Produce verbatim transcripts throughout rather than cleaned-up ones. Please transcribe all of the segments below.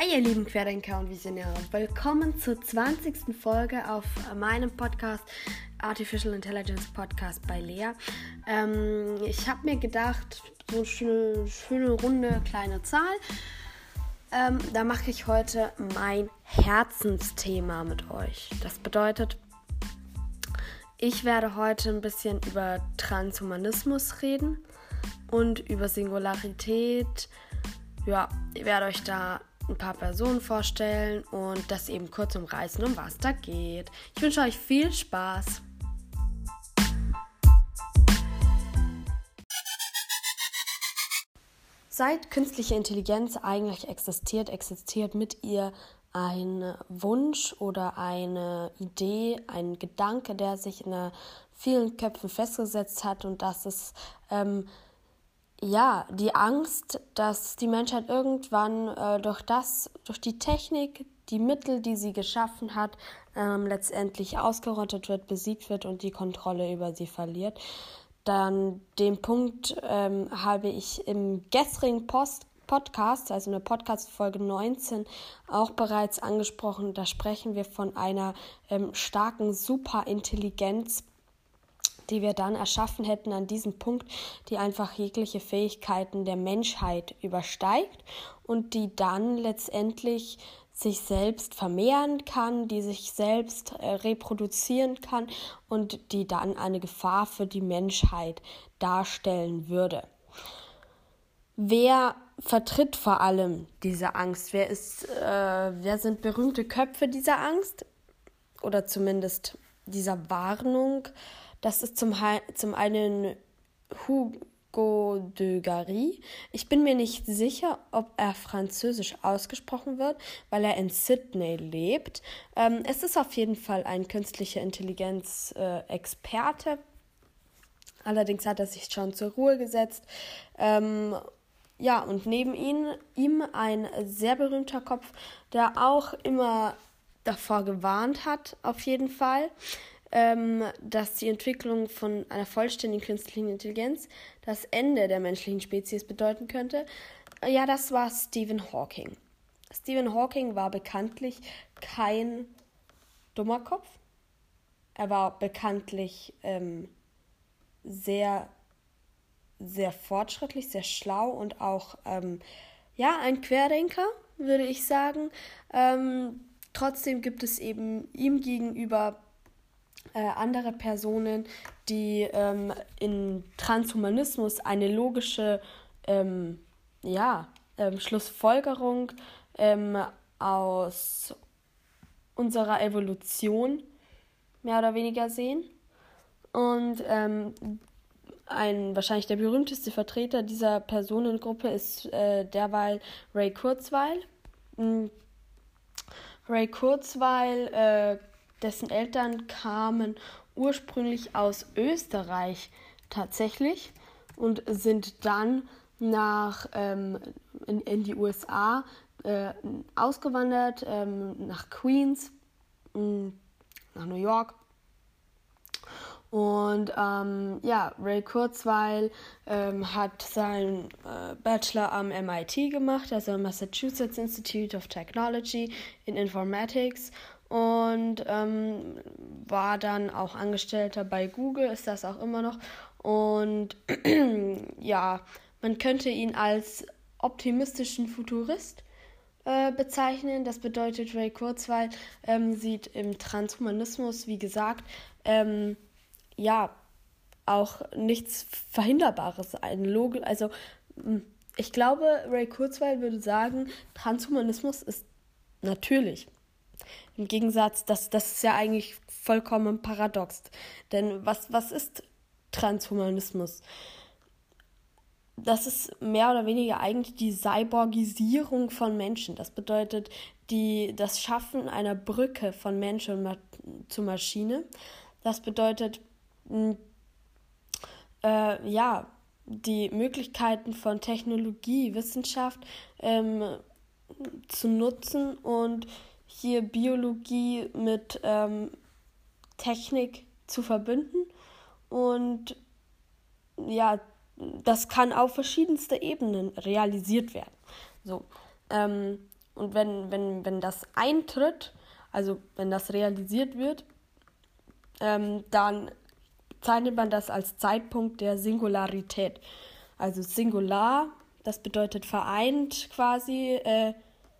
Hi ihr lieben Querdenker und Visionäre, willkommen zur zwanzigsten Folge auf meinem Podcast Artificial Intelligence Podcast bei Lea. Ähm, ich habe mir gedacht, so eine schöne, schöne runde kleine Zahl, ähm, da mache ich heute mein Herzensthema mit euch. Das bedeutet, ich werde heute ein bisschen über Transhumanismus reden und über Singularität. Ja, ich werde euch da ein paar Personen vorstellen und das eben kurz umreißen, um was da geht. Ich wünsche euch viel Spaß. Seit künstliche Intelligenz eigentlich existiert, existiert mit ihr ein Wunsch oder eine Idee, ein Gedanke, der sich in vielen Köpfen festgesetzt hat, und das ist ähm, ja die Angst, dass die Menschheit irgendwann äh, durch das, durch die Technik, die Mittel, die sie geschaffen hat, ähm, letztendlich ausgerottet wird, besiegt wird und die Kontrolle über sie verliert. Dann den Punkt ähm, habe ich im gestrigen Post Podcast, also in der Podcast-Folge neunzehn, auch bereits angesprochen. Da sprechen wir von einer ähm, starken Superintelligenz, die wir dann erschaffen hätten an diesem Punkt, die einfach jegliche Fähigkeiten der Menschheit übersteigt und die dann letztendlich sich selbst vermehren kann, die sich selbst äh, reproduzieren kann und die dann eine Gefahr für die Menschheit darstellen würde. Wer vertritt vor allem diese Angst? Wer ist, äh, wer sind berühmte Köpfe dieser Angst oder zumindest dieser Warnung? Das ist zum, zum einen Hugo de Gary. Ich bin mir nicht sicher, ob er französisch ausgesprochen wird, weil er in Sydney lebt. Ähm, es ist auf jeden Fall ein künstliche Intelligenz-Experte. Äh, Allerdings hat er sich schon zur Ruhe gesetzt. Ähm, ja, und neben ihn, ihm ein sehr berühmter Kopf, der auch immer davor gewarnt hat, auf jeden Fall, ähm, dass die Entwicklung von einer vollständigen künstlichen Intelligenz das Ende der menschlichen Spezies bedeuten könnte. Ja, das war Stephen Hawking. Stephen Hawking war bekanntlich kein dummer Kopf. Er war bekanntlich ähm, sehr, sehr fortschrittlich, sehr schlau und auch ähm, ja, ein Querdenker, würde ich sagen. Ähm, trotzdem gibt es eben ihm gegenüber Äh, andere Personen, die ähm, in Transhumanismus eine logische ähm, ja, ähm, Schlussfolgerung ähm, aus unserer Evolution mehr oder weniger sehen. Und ähm, ein wahrscheinlich der berühmteste Vertreter dieser Personengruppe ist äh, derweil Ray Kurzweil. Mhm. Ray Kurzweil äh, Dessen Eltern kamen ursprünglich aus Österreich tatsächlich und sind dann nach ähm, in, in die U S A äh, ausgewandert, ähm, nach Queens, mh, nach New York. Und ähm, ja, Ray Kurzweil ähm, hat seinen äh, Bachelor am M I T gemacht, also Massachusetts Institute of Technology in Informatics. Und ähm, war dann auch Angestellter bei Google, ist das auch immer noch. Und ja, man könnte ihn als optimistischen Futurist äh, bezeichnen. Das bedeutet, Ray Kurzweil ähm, sieht im Transhumanismus, wie gesagt, ähm, ja, auch nichts Verhinderbares. Ein Log- also ich glaube, Ray Kurzweil würde sagen, Transhumanismus ist natürlich. Im Gegensatz, das, das ist ja eigentlich vollkommen paradox. Denn was, was ist Transhumanismus? Das ist mehr oder weniger eigentlich die Cyborgisierung von Menschen. Das bedeutet die, das Schaffen einer Brücke von Mensch und Ma- zu Maschine. Das bedeutet, mh, äh, ja, die Möglichkeiten von Technologie, Wissenschaft ähm, zu nutzen und hier Biologie mit ähm, Technik zu verbinden. Und ja, das kann auf verschiedenste Ebenen realisiert werden. So, ähm, und wenn, wenn, wenn das eintritt, also wenn das realisiert wird, ähm, dann bezeichnet man das als Zeitpunkt der Singularität. Also Singular, das bedeutet vereint quasi, äh,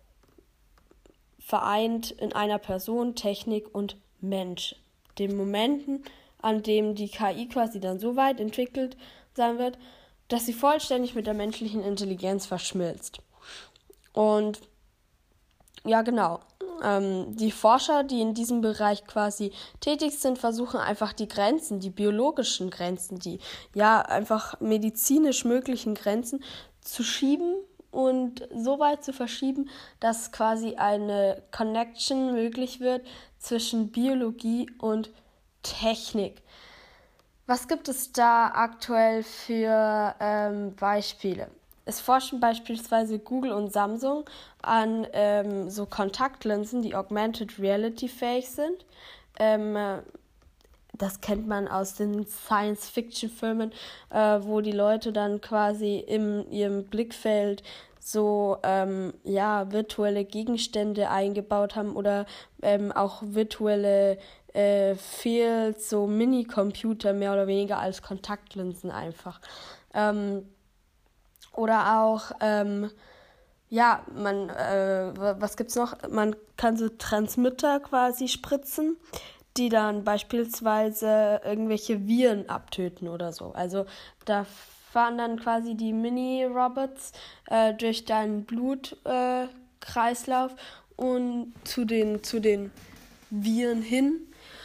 vereint in einer Person Technik und Mensch. Den Momenten, an dem die K I quasi dann so weit entwickelt sein wird, dass sie vollständig mit der menschlichen Intelligenz verschmilzt. Und ja, genau. Ähm, die Forscher, die in diesem Bereich quasi tätig sind, versuchen einfach die Grenzen, die biologischen Grenzen, die ja einfach medizinisch möglichen Grenzen zu schieben und so weit zu verschieben, dass quasi eine Connection möglich wird zwischen Biologie und Technik. Was gibt es da aktuell für ähm, Beispiele? Es forschen beispielsweise Google und Samsung an ähm, so Kontaktlinsen, die Augmented Reality fähig sind. Ähm, das kennt man aus den Science-Fiction-Filmen, äh, wo die Leute dann quasi in ihrem Blickfeld so ähm, ja, virtuelle Gegenstände eingebaut haben oder ähm, auch virtuelle äh, Fields, so Mini-Computer mehr oder weniger als Kontaktlinsen einfach. Ähm, Oder auch, ähm, ja, man, äh, was gibt's noch? Man kann so Transmitter quasi spritzen, die dann beispielsweise irgendwelche Viren abtöten oder so. Also da fahren dann quasi die Mini-Robots äh, durch deinen Blutkreislauf äh, Kreislauf und zu den, zu den Viren hin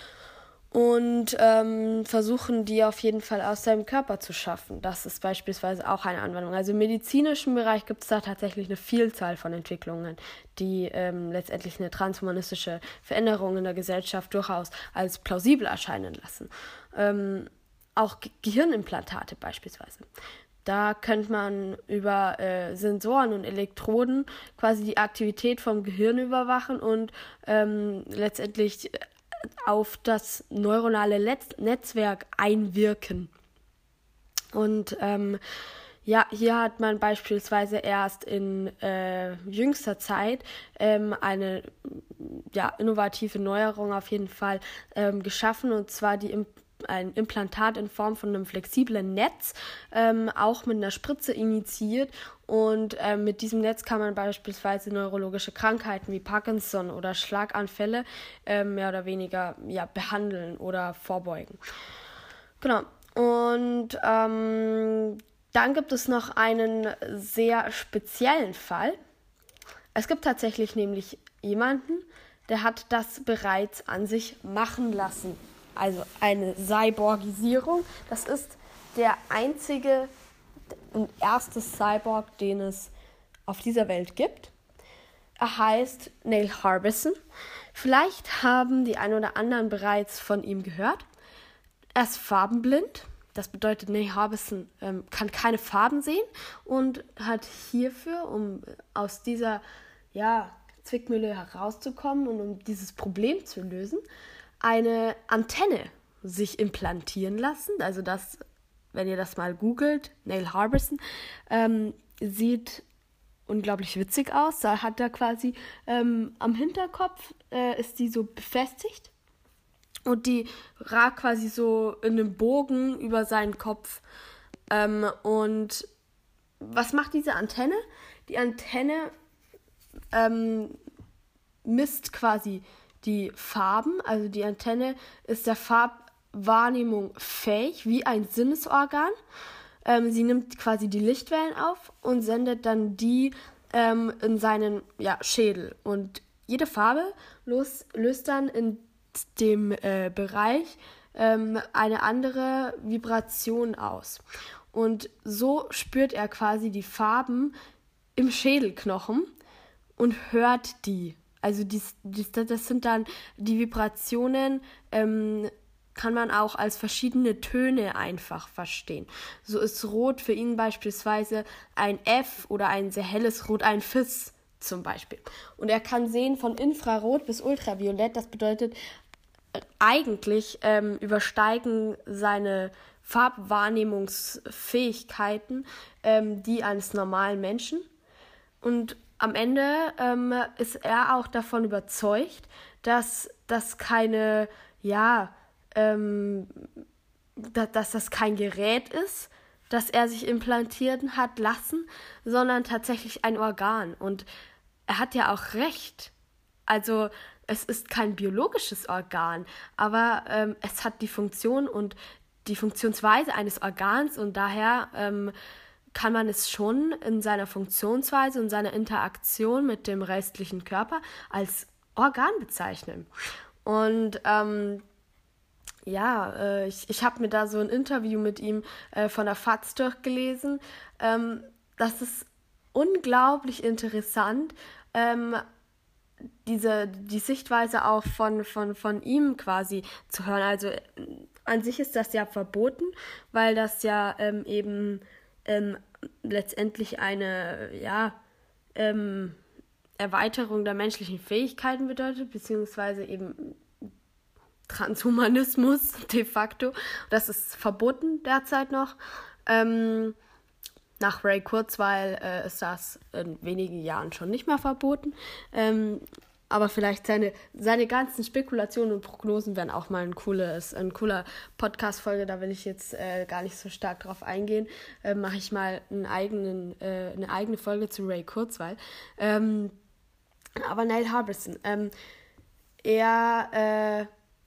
und ähm, versuchen, die auf jeden Fall aus seinem Körper zu schaffen. Das ist beispielsweise auch eine Anwendung. Also im medizinischen Bereich gibt es da tatsächlich eine Vielzahl von Entwicklungen, die ähm, letztendlich eine transhumanistische Veränderung in der Gesellschaft durchaus als plausibel erscheinen lassen. Ähm, auch Ge- Gehirnimplantate beispielsweise. Da könnte man über äh, Sensoren und Elektroden quasi die Aktivität vom Gehirn überwachen und ähm, letztendlich auf das neuronale Letz- Netzwerk einwirken. Und ähm, ja, hier hat man beispielsweise erst in äh, jüngster Zeit ähm, eine ja, innovative Neuerung auf jeden Fall ähm, geschaffen, und zwar die Im- ein Implantat in Form von einem flexiblen Netz, ähm, auch mit einer Spritze initiiert. Und ähm, mit diesem Netz kann man beispielsweise neurologische Krankheiten wie Parkinson oder Schlaganfälle ähm, mehr oder weniger ja, behandeln oder vorbeugen. Genau. Und ähm, dann gibt es noch einen sehr speziellen Fall. Es gibt tatsächlich nämlich jemanden, der hat das bereits an sich machen lassen. Also eine Cyborgisierung. Das ist der einzige und erste Cyborg, den es auf dieser Welt gibt. Er heißt Neil Harbisson. Vielleicht haben die ein oder anderen bereits von ihm gehört. Er ist farbenblind. Das bedeutet, Neil Harbisson ähm, kann keine Farben sehen und hat hierfür, um aus dieser ja, Zwickmühle herauszukommen und um dieses Problem zu lösen, eine Antenne sich implantieren lassen. Also das, wenn ihr das mal googelt, Neil Harbisson, ähm, sieht unglaublich witzig aus. Da hat er quasi ähm, am Hinterkopf äh, ist die so befestigt und die ragt quasi so in einem Bogen über seinen Kopf. Ähm, und was macht diese Antenne? Die Antenne ähm, misst quasi die Farben, also die Antenne ist der Farbwahrnehmung fähig, wie ein Sinnesorgan. Ähm, sie nimmt quasi die Lichtwellen auf und sendet dann die ähm, in seinen ja, Schädel. Und jede Farbe los, löst dann in dem äh, Bereich ähm, eine andere Vibration aus. Und so spürt er quasi die Farben im Schädelknochen und hört die. Also dies, dies, das sind dann die Vibrationen, ähm, kann man auch als verschiedene Töne einfach verstehen. So ist Rot für ihn beispielsweise ein F oder ein sehr helles Rot, ein Fis zum Beispiel. Und er kann sehen von Infrarot bis Ultraviolett. Das bedeutet, eigentlich ähm, übersteigen seine Farbwahrnehmungsfähigkeiten ähm, die eines normalen Menschen. Und am Ende ähm, ist er auch davon überzeugt, dass das keine, ja, ähm, da, dass das kein Gerät ist, das er sich implantieren hat lassen, sondern tatsächlich ein Organ. Und er hat ja auch recht. Also es ist kein biologisches Organ, aber ähm, es hat die Funktion und die Funktionsweise eines Organs und daher ähm, kann man es schon in seiner Funktionsweise und seiner Interaktion mit dem restlichen Körper als Organ bezeichnen. Und ähm, ja, äh, ich, ich habe mir da so ein Interview mit ihm äh, von der FAZ durchgelesen. Ähm, das ist unglaublich interessant, ähm, diese, die Sichtweise auch von, von, von ihm quasi zu hören. Also äh, an sich ist das ja verboten, weil das ja ähm, eben ähm, letztendlich eine, ja, ähm, Erweiterung der menschlichen Fähigkeiten bedeutet, beziehungsweise eben Transhumanismus de facto. Das ist verboten derzeit noch. Ähm, nach Ray Kurzweil äh, ist das in wenigen Jahren schon nicht mehr verboten. Ähm, aber vielleicht seine, seine ganzen Spekulationen und Prognosen wären auch mal ein cooles, ein cooler Podcast-Folge. Da will ich jetzt äh, gar nicht so stark drauf eingehen. Äh, Mache ich mal einen eigenen, äh, eine eigene Folge zu Ray Kurzweil. Ähm, aber Neil Harbisson, ähm, er... Äh,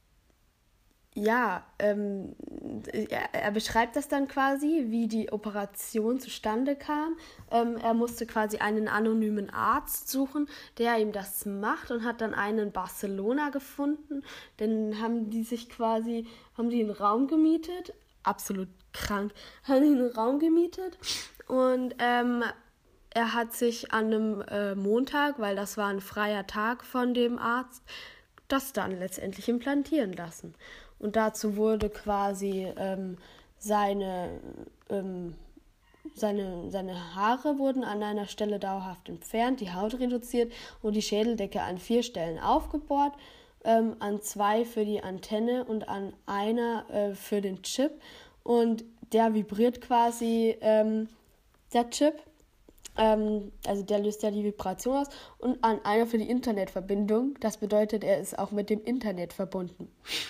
Ja, ähm, er, er beschreibt das dann quasi, wie die Operation zustande kam. Ähm, er musste quasi einen anonymen Arzt suchen, der ihm das macht und hat dann einen in Barcelona gefunden. Dann haben die sich quasi, haben die einen Raum gemietet, absolut krank, haben die einen Raum gemietet und ähm, er hat sich an einem äh, Montag, weil das war ein freier Tag von dem Arzt, das dann letztendlich implantieren lassen. Und dazu wurde quasi ähm, seine, ähm, seine, seine Haare wurden an einer Stelle dauerhaft entfernt, die Haut reduziert und die Schädeldecke an vier Stellen aufgebohrt, ähm, an zwei für die Antenne und an einer äh, für den Chip. Und der vibriert quasi, ähm, der Chip. Ähm, also der löst ja die Vibration aus. Und an einer für die Internetverbindung. Das bedeutet, er ist auch mit dem Internet verbunden.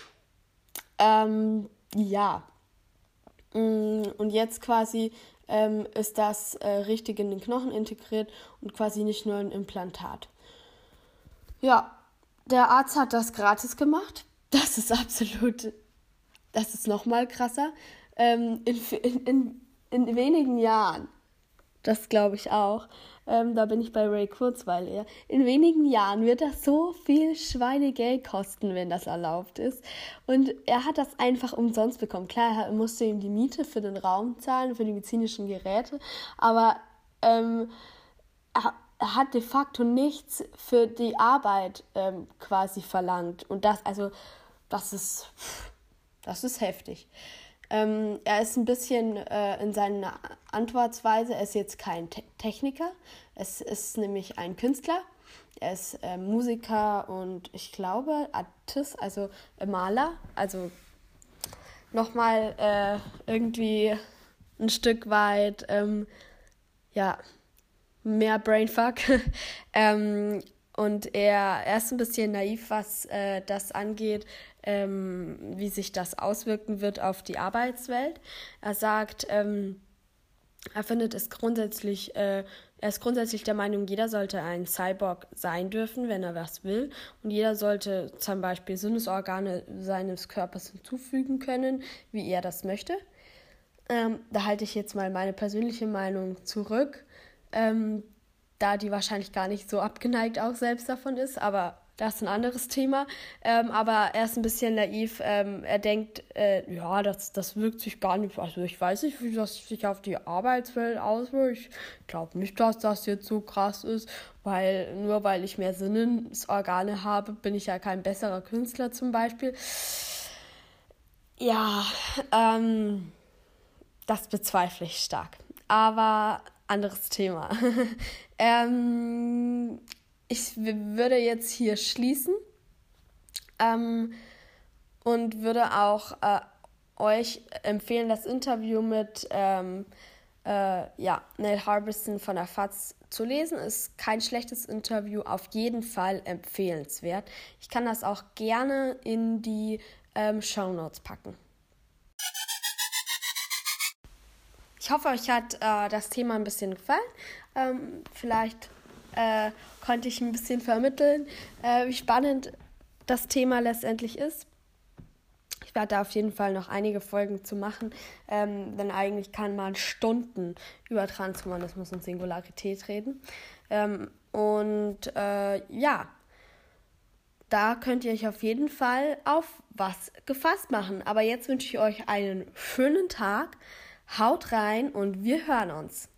Ähm, ja, und jetzt quasi ähm, ist das äh, richtig in den Knochen integriert und quasi nicht nur ein Implantat. Ja, der Arzt hat das gratis gemacht. Das ist absolut, das ist nochmal krasser. Ähm, in, in, in, in wenigen Jahren, das glaube ich auch, ähm, da bin ich bei Ray Kurzweil eher, in wenigen Jahren wird das so viel Schweinegeld kosten, wenn das erlaubt ist. Und er hat das einfach umsonst bekommen. Klar, er musste ihm die Miete für den Raum zahlen, für die medizinischen Geräte, aber ähm, er, er hat de facto nichts für die Arbeit ähm, quasi verlangt. Und das, also, das ist, das ist heftig. Ähm, er ist ein bisschen äh, in seiner Antwortweise, er ist jetzt kein Te- Techniker, es ist nämlich ein Künstler, er ist äh, Musiker und ich glaube Artist, also äh, Maler, also nochmal äh, irgendwie ein Stück weit, ähm, ja, mehr Brainfuck. ähm, und er, er ist ein bisschen naiv, was äh, das angeht, ähm, wie sich das auswirken wird auf die Arbeitswelt. Er sagt, ähm, er findet es grundsätzlich, äh, er ist grundsätzlich der Meinung, jeder sollte ein Cyborg sein dürfen, wenn er was will. Und jeder sollte zum Beispiel Sinnesorgane seines Körpers hinzufügen können, wie er das möchte. Ähm, da halte ich jetzt mal meine persönliche Meinung zurück, ähm, da die wahrscheinlich gar nicht so abgeneigt auch selbst davon ist, aber das ist ein anderes Thema. Ähm, aber er ist ein bisschen naiv. Ähm, er denkt, äh, ja, das, das wirkt sich gar nicht, also ich weiß nicht, wie das sich auf die Arbeitswelt auswirkt. Ich glaube nicht, dass das jetzt so krass ist, weil nur weil ich mehr Sinnesorgane habe, bin ich ja kein besserer Künstler zum Beispiel. Ja, ähm, das bezweifle ich stark. Aber anderes Thema. ähm, ich w- würde jetzt hier schließen ähm, und würde auch äh, euch empfehlen, das Interview mit ähm, äh, ja, Neil Harbisson von der F A Z zu lesen. Ist kein schlechtes Interview, auf jeden Fall empfehlenswert. Ich kann das auch gerne in die ähm, Shownotes packen. Ich hoffe, euch hat äh, das Thema ein bisschen gefallen. Ähm, vielleicht äh, konnte ich ein bisschen vermitteln, äh, wie spannend das Thema letztendlich ist. Ich werde da auf jeden Fall noch einige Folgen zu machen, ähm, denn eigentlich kann man Stunden über Transhumanismus und Singularität reden. Ähm, und äh, ja, da könnt ihr euch auf jeden Fall auf was gefasst machen. Aber jetzt wünsche ich euch einen schönen Tag. Haut rein und wir hören uns.